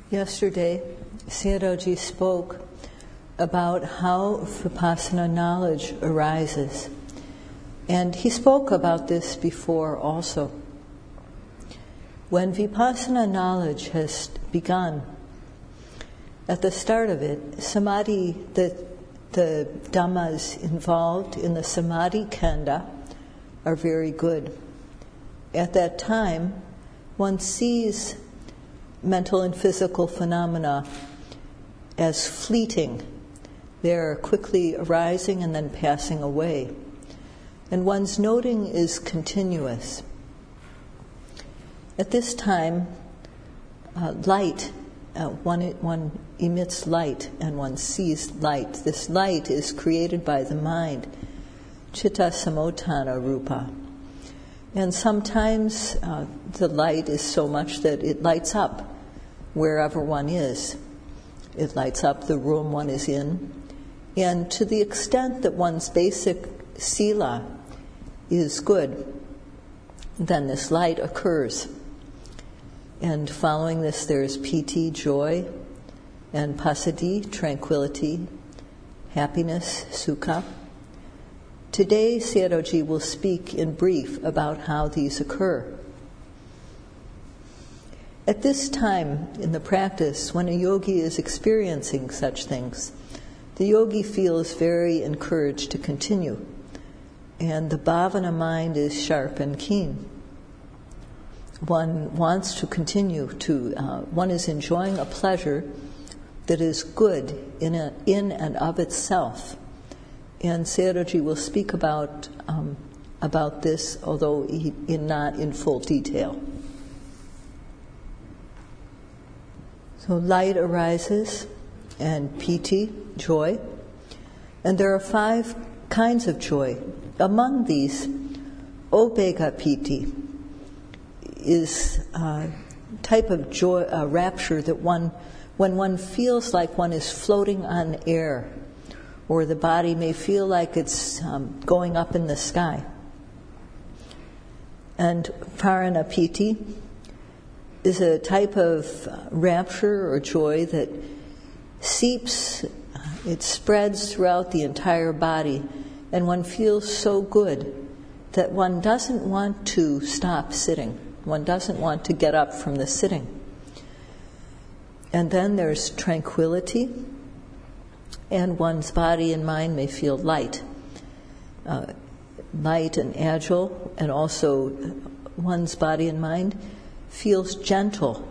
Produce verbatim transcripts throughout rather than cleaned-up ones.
Yesterday, Sayadaw spoke about how Vipassana knowledge arises. And he spoke about this before also. When Vipassana knowledge has begun, at the start of it, samadhi, the, the dhammas involved in the samadhi kanda are very good. At that time, one sees mental and physical phenomena as fleeting. They're quickly arising and then passing away. And one's noting is continuous. At this time, uh, light, uh, one, one emits light and one sees light. This light is created by the mind, chitta samotana rupa. And sometimes uh, the light is so much that it lights up wherever one is. It lights up the room one is in. And to the extent that one's basic sila is good, then this light occurs. And following this, there's piti, joy, and passaddhi, tranquility, happiness, sukha. Today, Sayadaw will speak in brief about how these occur. At this time in the practice, when a yogi is experiencing such things, the yogi feels very encouraged to continue, and the bhavana mind is sharp and keen. One wants to continue to, uh, one is enjoying a pleasure that is good in, a, in and of itself. And Sayadaw will speak about um, about this, although he, in not in full detail. So light arises, and piti, joy, and there are five kinds of joy. Among these, obega piti is a type of joy, a rapture that one, when one feels like one is floating on air, or the body may feel like it's um, going up in the sky. And parana piti is a type of rapture or joy that seeps, it spreads throughout the entire body, and one feels so good that one doesn't want to stop sitting. One doesn't want to get up from the sitting. And then there's tranquility, and one's body and mind may feel light, uh, light and agile, and also one's body and mind feels gentle.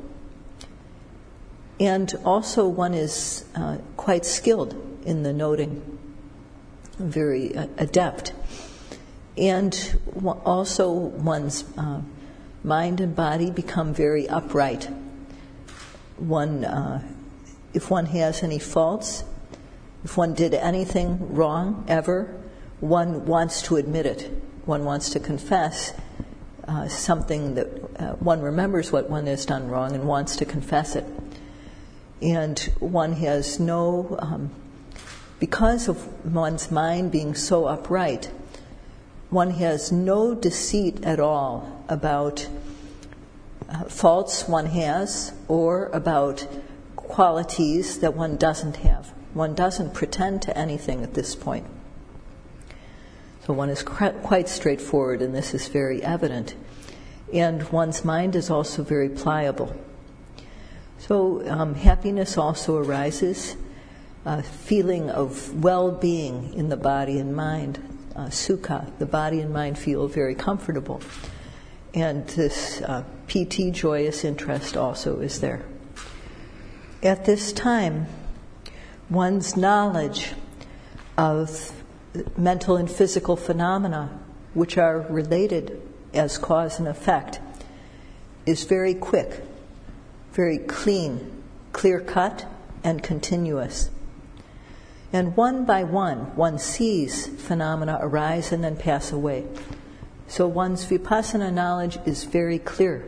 And also one is uh, quite skilled in the noting, very uh, adept. And w- also one's uh, mind and body become very upright. One, uh, if one has any faults, if one did anything wrong ever, one wants to admit it. One wants to confess uh, something that uh, one remembers what one has done wrong and wants to confess it. And one has no, um, because of one's mind being so upright, one has no deceit at all about uh, faults one has or about qualities that one doesn't have. One doesn't pretend to anything at this point. So one is cr- quite straightforward, and this is very evident. And one's mind is also very pliable. So um, happiness also arises, a feeling of well-being in the body and mind, uh, sukha. The body and mind feel very comfortable. And this uh, piti, joyous interest, also is there. At this time, one's knowledge of mental and physical phenomena, which are related as cause and effect, is very quick, very clean, clear-cut, and continuous. And one by one, one sees phenomena arise and then pass away. So one's vipassana knowledge is very clear.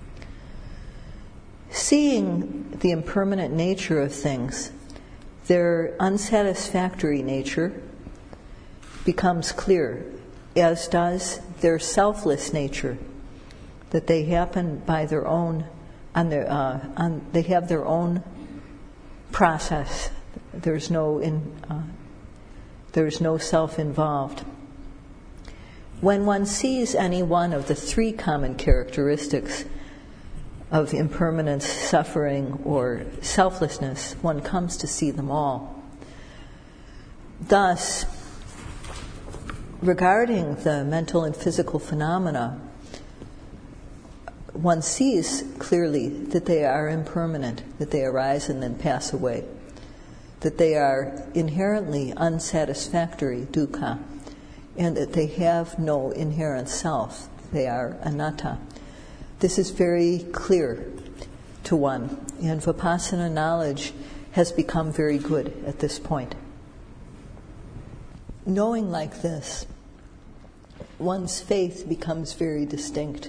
Seeing the impermanent nature of things, their unsatisfactory nature becomes clear, as does their selfless nature, that they happen by their own on their, uh, on, they have their own process. There's no in, uh, there's no self involved. When one sees any one of the three common characteristics of impermanence, suffering, or selflessness, one comes to see them all. Thus, regarding the mental and physical phenomena, one sees clearly that they are impermanent, that they arise and then pass away, that they are inherently unsatisfactory, dukkha, and that they have no inherent self. They are anatta. This is very clear to one, and Vipassana knowledge has become very good at this point. Knowing like this, one's faith becomes very distinct.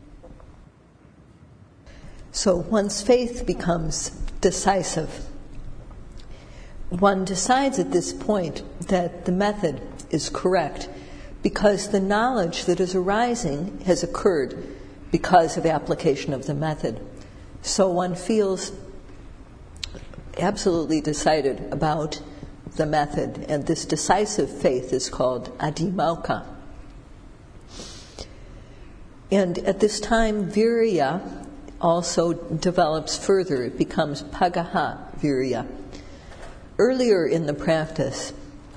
So one's faith becomes decisive. One decides at this point that the method is correct because the knowledge that is arising has occurred because of application of the method. So one feels absolutely decided about the method, and this decisive faith is called adhimoukha. And at this time, virya also develops further. It becomes pagaha virya. Earlier in the practice,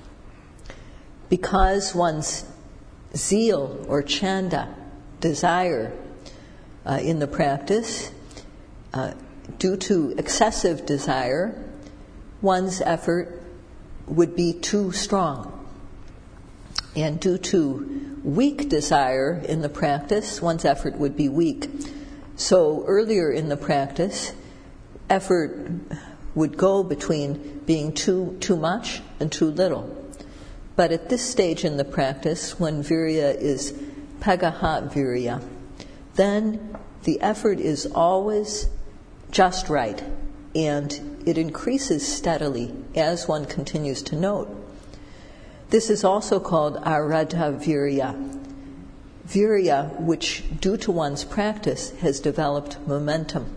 because one's zeal or chanda, desire uh, in the practice, uh, due to excessive desire, one's effort would be too strong. And due to weak desire in the practice, one's effort would be weak. So earlier in the practice, effort would go between being too too much and too little. But at this stage in the practice, when virya is pagaha virya, then the effort is always just right, and it increases steadily as one continues to note. This is also called aradha virya. Virya, which due to one's practice has developed momentum.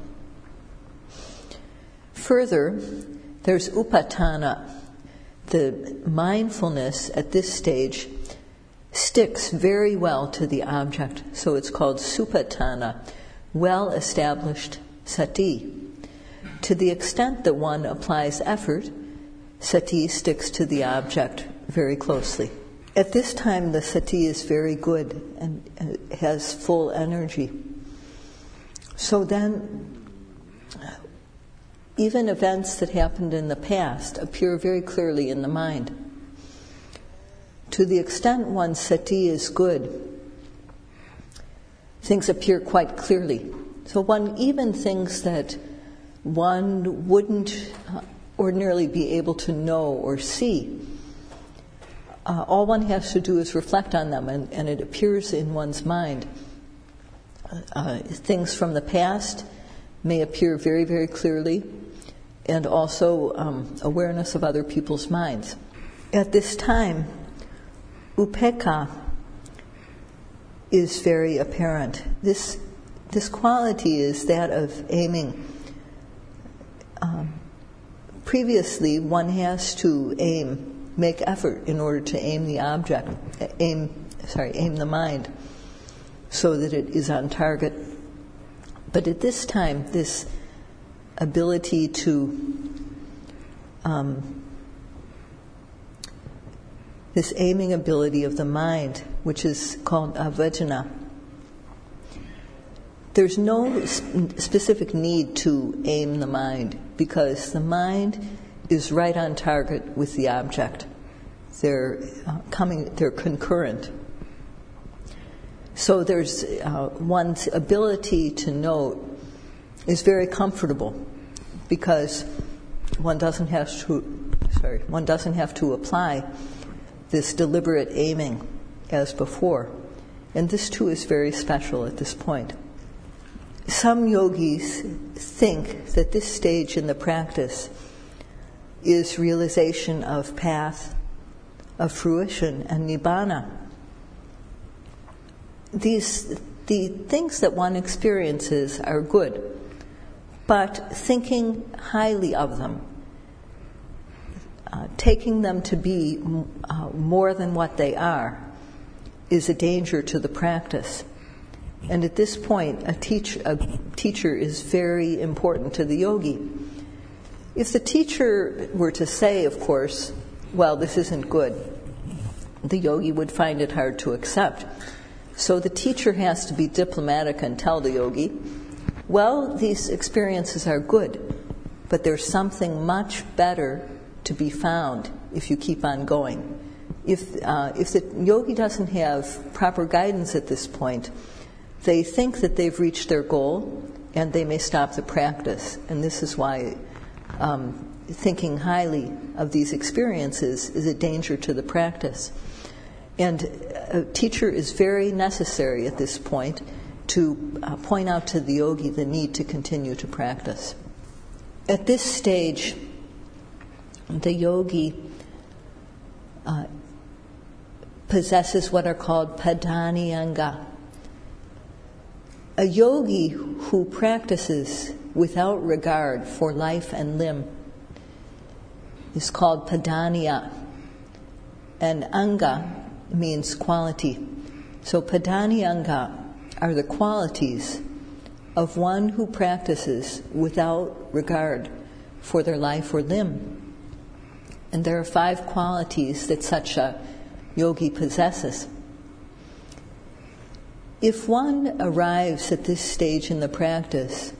Further, there's upatana. The mindfulness at this stage sticks very well to the object, so it's called supatana, well-established sati. To the extent that one applies effort, sati sticks to the object very closely. At this time, the sati is very good and has full energy. So then, even events that happened in the past appear very clearly in the mind. To the extent one's sati is good, things appear quite clearly. So one even thinks that one wouldn't ordinarily be able to know or see. Uh, all one has to do is reflect on them, and, and it appears in one's mind. Uh, things from the past may appear very, very clearly, and also um, awareness of other people's minds. At this time, upekkha is very apparent. This this quality is that of aiming. Um, previously, one has to aim, make effort in order to aim the object, aim, sorry, aim the mind, so that it is on target. But at this time, this ability to, um, this aiming ability of the mind, which is called avijjana, there's no sp- specific need to aim the mind, because the mind is right on target with the object. They're uh, coming, they're concurrent. So there's uh, one's ability to note is very comfortable, because one doesn't have to, sorry, one doesn't have to apply this deliberate aiming as before. And this too is very special at this point. Some yogis think that this stage in the practice is realization of path, of fruition, and nibbana. These, the things that one experiences are good, but thinking highly of them, uh, taking them to be uh, more than what they are, is a danger to the practice. And at this point, a, teach, a teacher is very important to the yogi. If the teacher were to say, of course, well, this isn't good, the yogi would find it hard to accept. So the teacher has to be diplomatic and tell the yogi, well, these experiences are good, but there's something much better to be found if you keep on going. If, uh, if the yogi doesn't have proper guidance at this point, they think that they've reached their goal and they may stop the practice. And this is why um, thinking highly of these experiences is a danger to the practice. And a teacher is very necessary at this point to uh, point out to the yogi the need to continue to practice. At this stage, the yogi uh, possesses what are called padani-anga. A yogi who practices without regard for life and limb is called padaniya, and anga means quality. So padani-anga are the qualities of one who practices without regard for their life or limb. And there are five qualities that such a yogi possesses. If one arrives at this stage in the practice,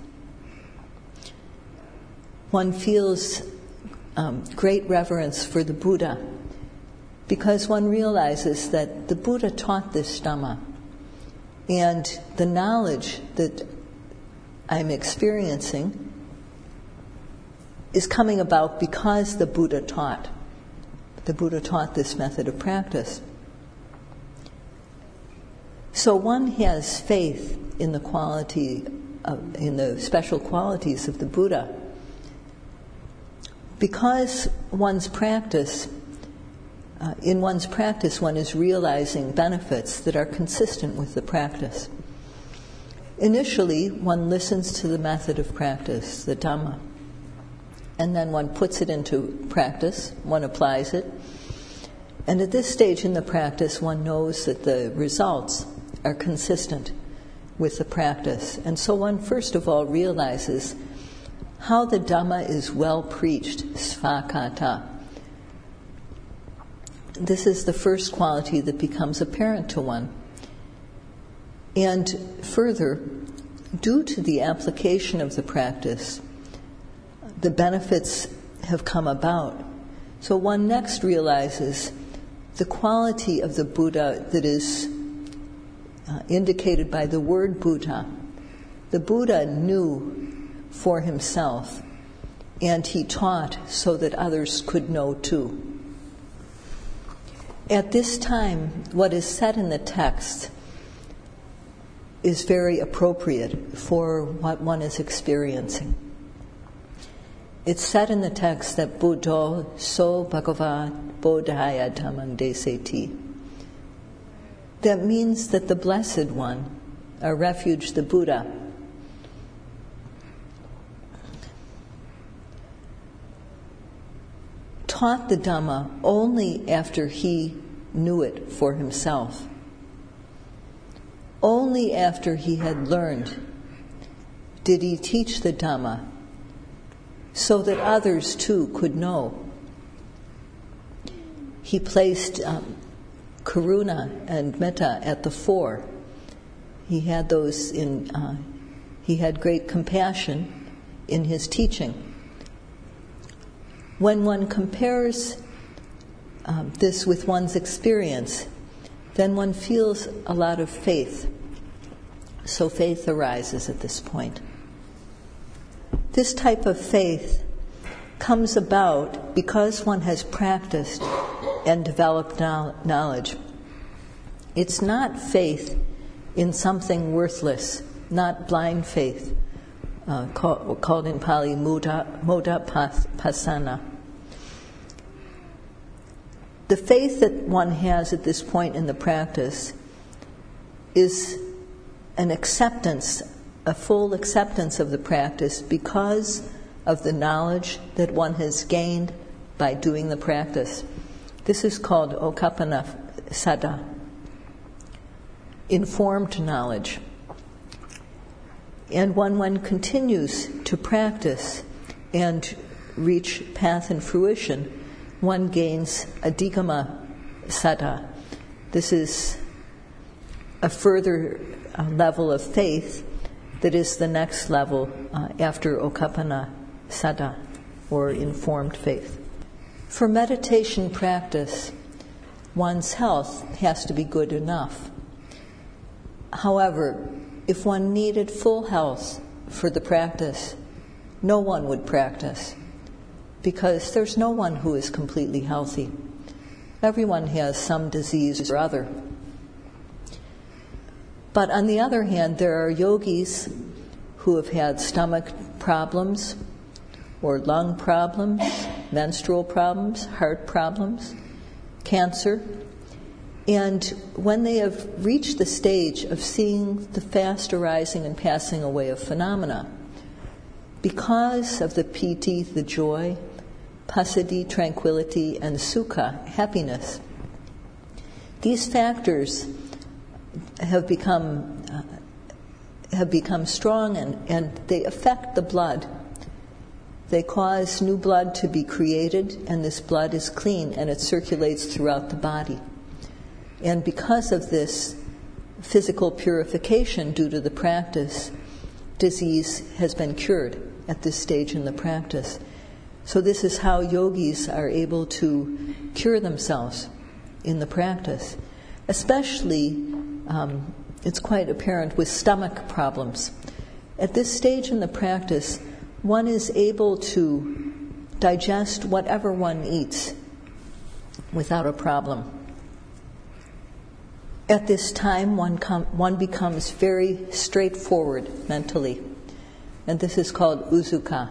one feels um, great reverence for the Buddha, because one realizes that the Buddha taught this Dhamma, and the knowledge that I'm experiencing is coming about because the Buddha taught. The Buddha taught this method of practice. So one has faith in the quality, of, in the special qualities of the Buddha, because one's practice, uh, in one's practice, one is realizing benefits that are consistent with the practice. Initially, one listens to the method of practice, the Dhamma, and then one puts it into practice, one applies it, and at this stage in the practice, one knows that the results are consistent with the practice. And so one first of all realizes how the Dhamma is well preached, svakata. This is the first quality that becomes apparent to one. And further, due to the application of the practice, the benefits have come about. So one next realizes the quality of the Buddha that is uh, indicated by the word Buddha. The Buddha knew for himself, and he taught so that others could know too. At this time, what is said in the text is very appropriate for what one is experiencing. It's said in the text that Buddho so bhagavat bodhaya dhammam deseti. That means that the Blessed One, our refuge, the Buddha, taught the Dhamma only after he knew it for himself. Only after he had learned did he teach the Dhamma so that others too could know. He placed um, karuna and metta at the fore. He had those in. Uh, he had great compassion in his teaching. When one compares um, this with one's experience, then one feels a lot of faith. So faith arises at this point. This type of faith comes about because one has practiced and developed knowledge. It's not faith in something worthless, not blind faith, uh, called, called in Pali muda, moda pasana. The faith that one has at this point in the practice is an acceptance a full acceptance of the practice because of the knowledge that one has gained by doing the practice. This is called Okappana Saddha, informed knowledge. And when one continues to practice and reach path and fruition, one gains Adhigama Saddha. This is a further uh, level of faith that is the next level uh, after Okappana Saddha, or informed faith. For meditation practice, one's health has to be good enough. However, if one needed full health for the practice, no one would practice, because there's no one who is completely healthy. Everyone has some disease or other. But on the other hand, there are yogis who have had stomach problems, or lung problems, menstrual problems, heart problems, cancer. And when they have reached the stage of seeing the fast arising and passing away of phenomena, because of the piti, the joy, passaddhi, tranquility, and sukha, happiness, these factors have become uh, have become strong, and, and they affect the blood. They cause new blood to be created, and this blood is clean and it circulates throughout the body. And because of this physical purification due to the practice, disease has been cured at this stage in the practice. So this is how yogis are able to cure themselves in the practice. Especially, um, it's quite apparent with stomach problems. At this stage in the practice, one is able to digest whatever one eats without a problem. At this time, one, com- one becomes very straightforward mentally, and this is called uzuka.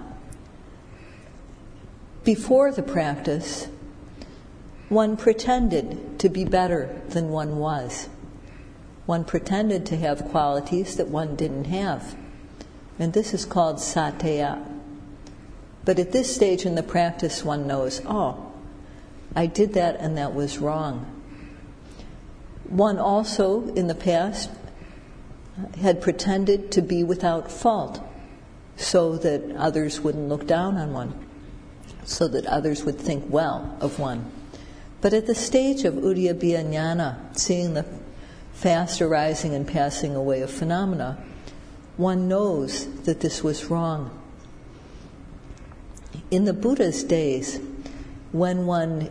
Before the practice, one pretended to be better than one was. One pretended to have qualities that one didn't have, and this is called satya. But at this stage in the practice, one knows, oh, I did that and that was wrong. One also, in the past, had pretended to be without fault so that others wouldn't look down on one, so that others would think well of one. But at the stage of Uddiyabbiya Jnana, seeing the fast arising and passing away of phenomena, one knows that this was wrong. In the Buddha's days, when one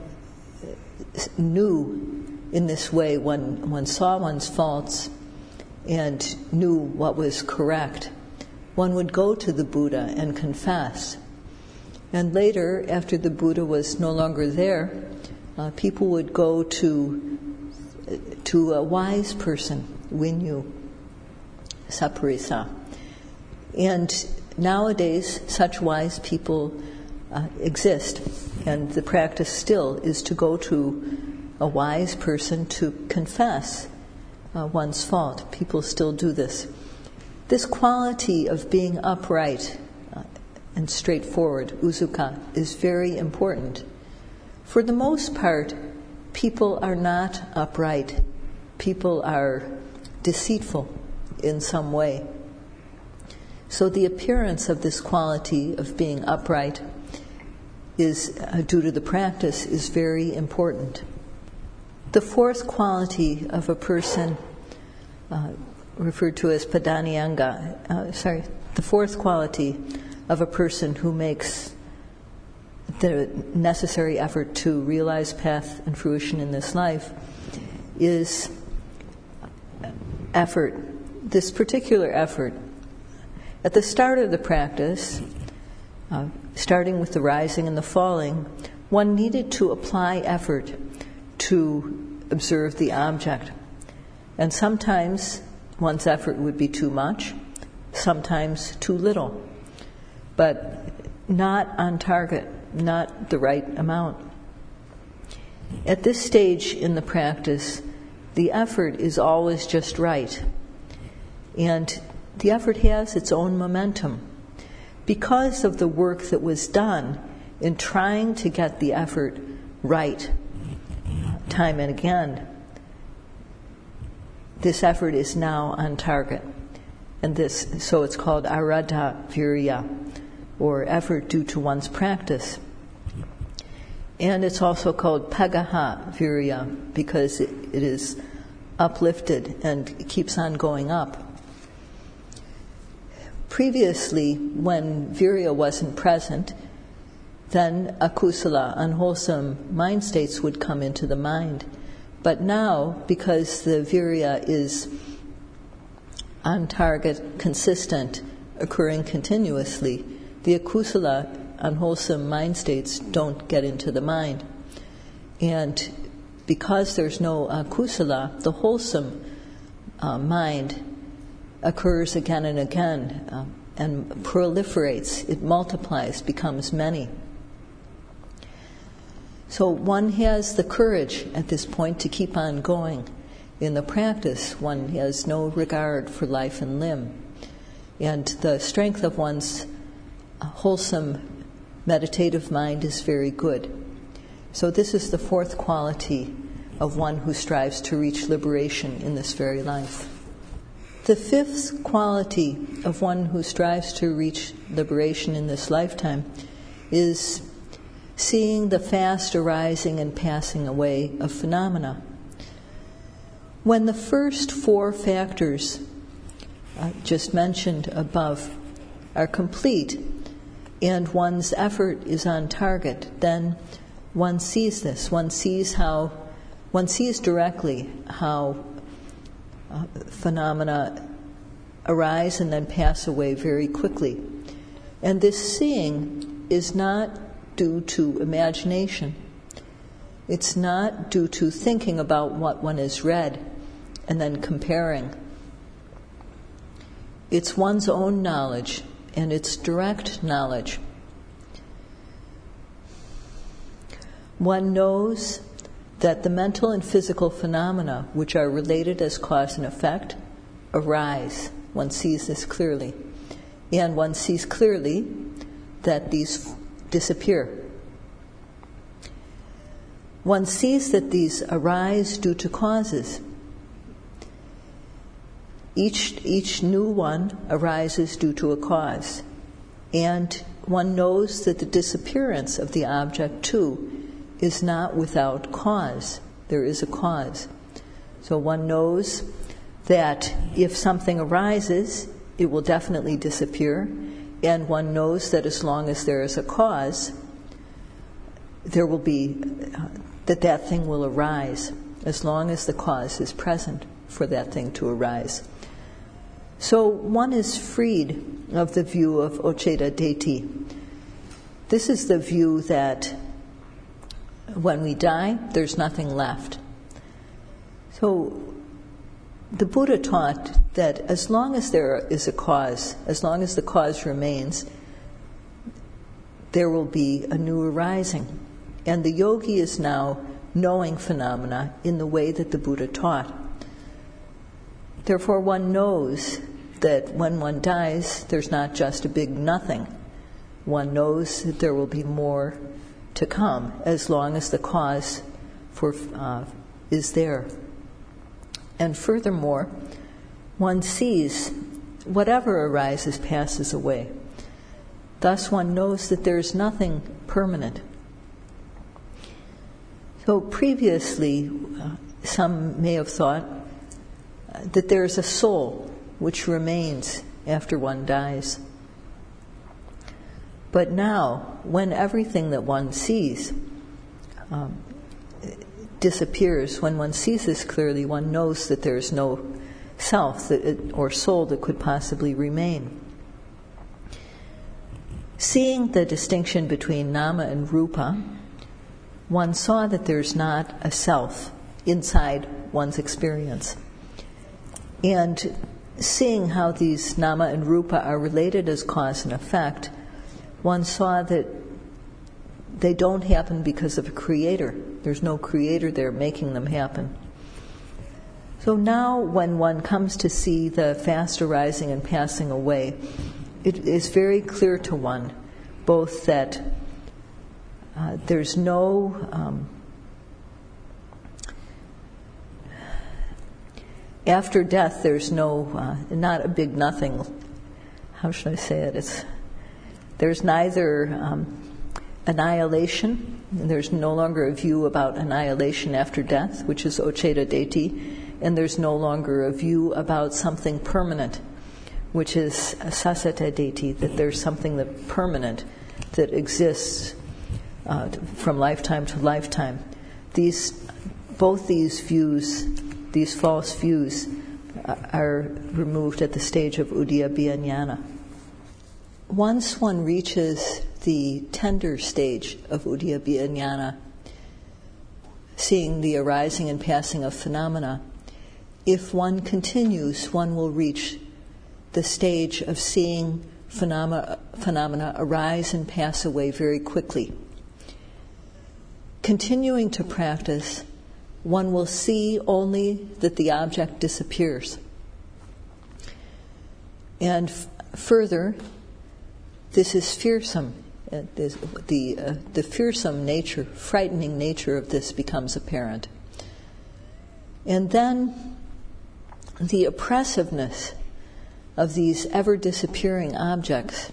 knew in this way, one, one saw one's faults and knew what was correct, one would go to the Buddha and confess. And later, after the Buddha was no longer there, uh, people would go to to a wise person, Winyu, Saparisa. And nowadays, such wise people uh, exist, and the practice still is to go to a wise person to confess uh, one's fault. People still do this. This quality of being upright uh, and straightforward, uzuka, is very important. For the most part, people are not upright. People are deceitful in some way. So the appearance of this quality of being upright is, uh, due to the practice, is very important. The fourth quality of a person, uh, referred to as padanyanga, uh, sorry, the fourth quality of a person who makes the necessary effort to realize path and fruition in this life is effort. This particular effort, at the start of the practice, uh, starting with the rising and the falling, one needed to apply effort to observe the object. And sometimes one's effort would be too much, sometimes too little, but not on target, not the right amount. At this stage in the practice, the effort is always just right. And the effort has its own momentum. Because of the work that was done in trying to get the effort right time and again, this effort is now on target. And this, so it's called aradha virya, or effort due to one's practice. And it's also called pagaha virya, because it, it is uplifted and it keeps on going up. Previously, when virya wasn't present, then akusala, unwholesome mind states would come into the mind. But now, because the virya is on target, consistent, occurring continuously, the akusala, unwholesome mind states don't get into the mind. And because there's no akusala, the wholesome uh, mind occurs again and again uh, and proliferates, it multiplies, becomes many. So one has the courage at this point to keep on going. In the practice, one has no regard for life and limb. And the strength of one's wholesome meditative mind is very good. So this is the fourth quality of one who strives to reach liberation in this very life. The fifth quality of one who strives to reach liberation in this lifetime is seeing the fast arising and passing away of phenomena. When the first four factors uh, just mentioned above are complete and one's effort is on target, then one sees this. One sees how, one sees directly how uh, phenomena arise and then pass away very quickly. And this seeing is not due to imagination. It's not due to thinking about what one has read and then comparing. It's one's own knowledge, and it's direct knowledge. One knows that the mental and physical phenomena, which are related as cause and effect, arise. One sees this clearly. And one sees clearly that these disappear. One sees that these arise due to causes. Each, each new one arises due to a cause. And one knows that the disappearance of the object, too, is not without cause. There is a cause. So one knows that if something arises, it will definitely disappear. And one knows that as long as there is a cause, there will be, uh, that that thing will arise, as long as the cause is present for that thing to arise. So one is freed of the view of Ocheda Deity. This is the view that when we die, there's nothing left. So the Buddha taught that as long as there is a cause, as long as the cause remains, there will be a new arising. And the yogi is now knowing phenomena in the way that the Buddha taught. Therefore, one knows that when one dies, there's not just a big nothing. One knows that there will be more to come as long as the cause for uh, is there. And furthermore, one sees whatever arises passes away. Thus one knows that there is nothing permanent. So previously, uh, some may have thought uh, that there is a soul which remains after one dies. But now, when everything that one sees um, disappears, when one sees this clearly, one knows that there is no self that it, or soul that could possibly remain. Seeing the distinction between nama and rupa, one saw that there's not a self inside one's experience. And seeing how these nama and rupa are related as cause and effect, one saw that they don't happen because of a creator. There's no creator there making them happen. So now when one comes to see the fast arising and passing away, it is very clear to one both that uh, there's no um, after death there's no uh, not a big nothing. How should I say it? It's there's neither um, annihilation, and there's no longer a view about annihilation after death, which is Ocheda Deity, and there's no longer a view about something permanent, which is Sasata Deity, that there's something that permanent that exists uh, from lifetime to lifetime. These, both these views, these false views, uh, are removed at the stage of Udyabbiya Jnana. Once one reaches the tender stage of Udyabbiya Jnana, seeing the arising and passing of phenomena, if one continues, one will reach the stage of seeing phenomena, phenomena arise and pass away very quickly. Continuing to practice, one will see only that the object disappears. And f- further, this is fearsome. Uh, this, the, uh, the fearsome nature, frightening nature of this becomes apparent. And then the oppressiveness of these ever-disappearing objects.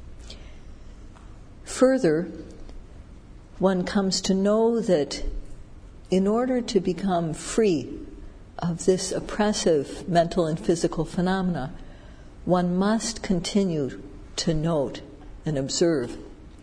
Further, one comes to know that in order to become free of this oppressive mental and physical phenomena, one must continue to note and observe.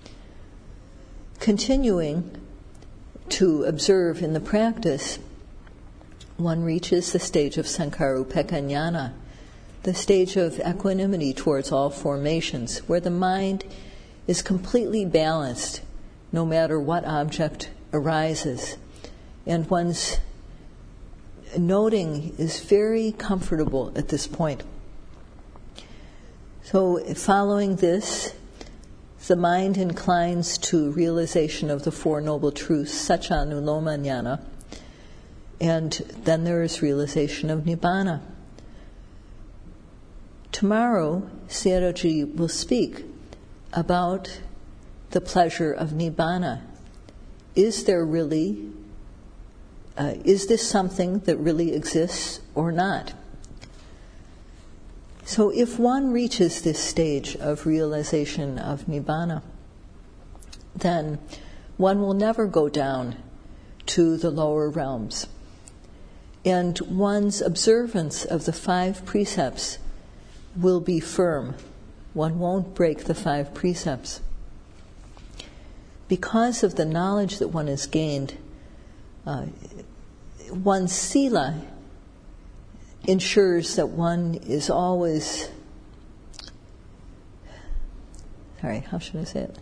Continuing to observe in the practice, one reaches the stage of Sankarupekkha Jnana, the stage of equanimity towards all formations, where the mind is completely balanced no matter what object arises. And one's noting is very comfortable at this point. So following this, the mind inclines to realization of the Four Noble Truths, Satchanuloma Jnana, and then there is realization of Nibbana. Tomorrow, Sayadaw will speak about the pleasure of Nibbana. Is there really, uh, is this something that really exists or not? So if one reaches this stage of realization of Nibbana, then one will never go down to the lower realms. And one's observance of the five precepts will be firm. One won't break the five precepts. Because of the knowledge that one has gained, uh, one's sila ensures that one is always, sorry, how should I say it?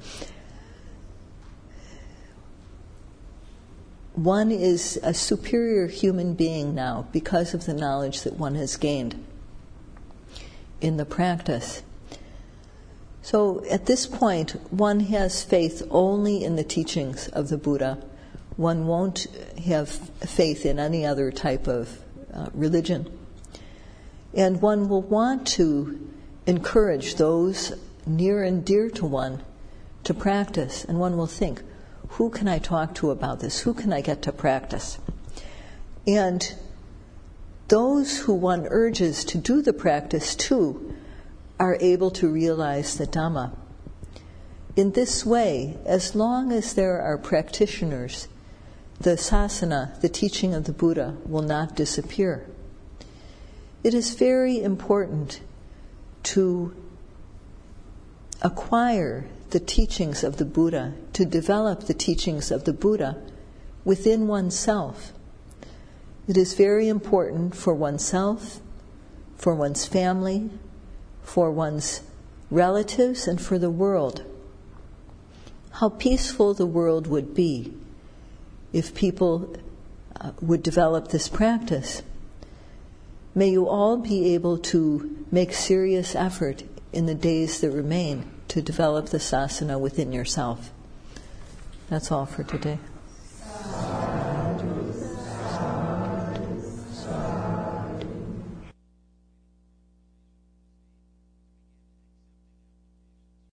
One is a superior human being now because of the knowledge that one has gained in the practice. So at this point, one has faith only in the teachings of the Buddha. One won't have faith in any other type of uh, religion. And one will want to encourage those near and dear to one to practice. And one will think, who can I talk to about this? Who can I get to practice? And those who one urges to do the practice to are able to realize the Dhamma. In this way, as long as there are practitioners, the sasana, the teaching of the Buddha, will not disappear. It is very important to acquire the teachings of the Buddha, to develop the teachings of the Buddha within oneself. It is very important for oneself, for one's family, for one's relatives, and for the world. How peaceful the world would be if people uh, would develop this practice. May you all be able to make serious effort in the days that remain to develop the sasana within yourself. That's all for today.